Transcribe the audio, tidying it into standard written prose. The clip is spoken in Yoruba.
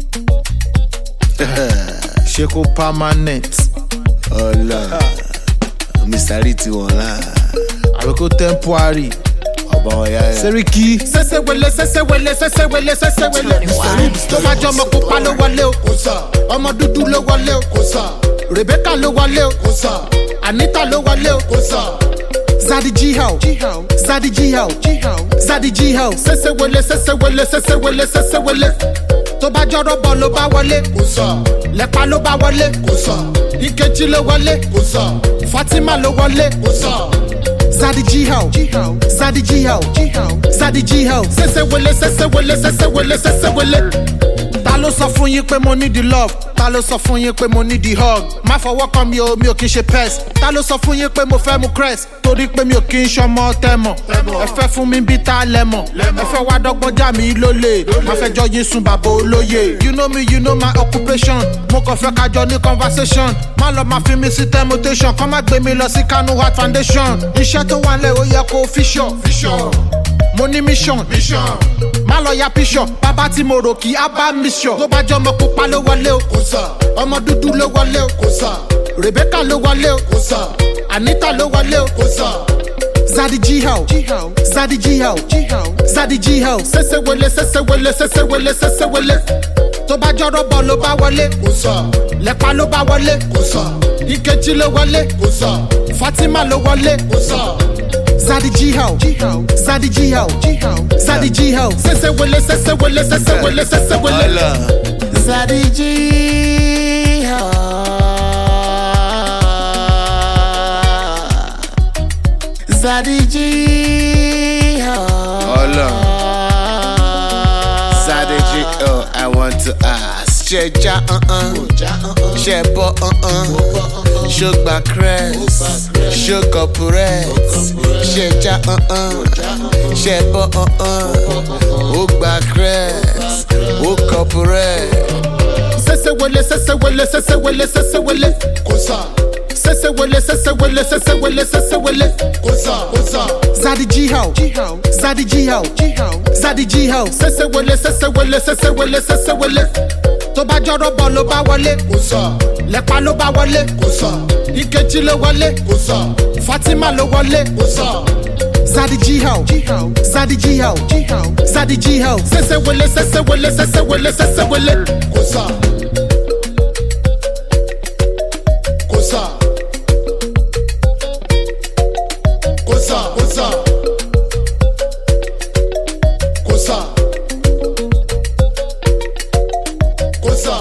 Sheko permanent. Hola. Mr. Riti wala. Abeko temporary. Seriki. Sese wele. Tó bá jọmọ pupa ló wọlé o. Ọmọ dúdú ló wọlé o. Rebecca ló wọlé o. Anita ló wọlé o. Zadi G-How. Zadi G-How. Sese wele. Tó bá jọrọ bọ̀ ló bá wọlé. Lẹ́pa ló bá wọlé. Ikeji ló wọlé. Fatima ló wọlé. Zadi G-How. Sese wele. Ta ló sọ fún yín pé mo need the love? Ta ló sọ fún yín pé mo need the hug? Má fọwọ́ kan mi ò kí n ṣe pest. Ta ló sọ fún yín pé mo fẹ́ mu crest? Torí pé mi ò kí n ṣọmọ tẹ́mọ̀. Ẹ fẹ́ fún mi bí ta lẹ́mọ̀. Ẹ fẹ́ wá dọ́gbọ́n já mi lólè. Má fẹ́ jọ yín sùn bàbá olóye. You know me, you know my occupation. Mo kàn fẹ́ kájọ ní conversation. Má lọ máa fi mi sí temptation. Kọ́ má gbé mi lọ sí Kanu Heart Foundation. Iṣẹ́ tó wà lẹ́ ó yẹ kó fission. Mo ní mission. Má lọ ya píṣọ̀. Bàbá tí mo rò kí á bá mission. Tó bá jọmọ pupa ló wọlé o. Ọmọ dúdú ló wọlé o. Rebecca ló wọlé o. Anita ló wọlé o. Zadi G-How. Sese wele. Tó bá jọrọ bọ̀ ló bá wọlé. Lẹ́pa ló bá wọlé. Ikeji ló wọlé. Fatima ló wọlé. Zadi G-How. Sese wele. Zadi G-How. Zadi G-How. Zadi G-How. I want to ask. Sheja Shebo Shugba Crest Sugar Purette Sheja Shebo Ugba Crest Uka Purette Sese wele. Zadi G-How. Sese wele. Tó bá jọrọ bọ̀ ló bá wọlé. Lẹ́pa ló bá wọlé. Ikeji ló wọlé. Fatima ló wọlé. Zadi G-How. Sese wele. Kosa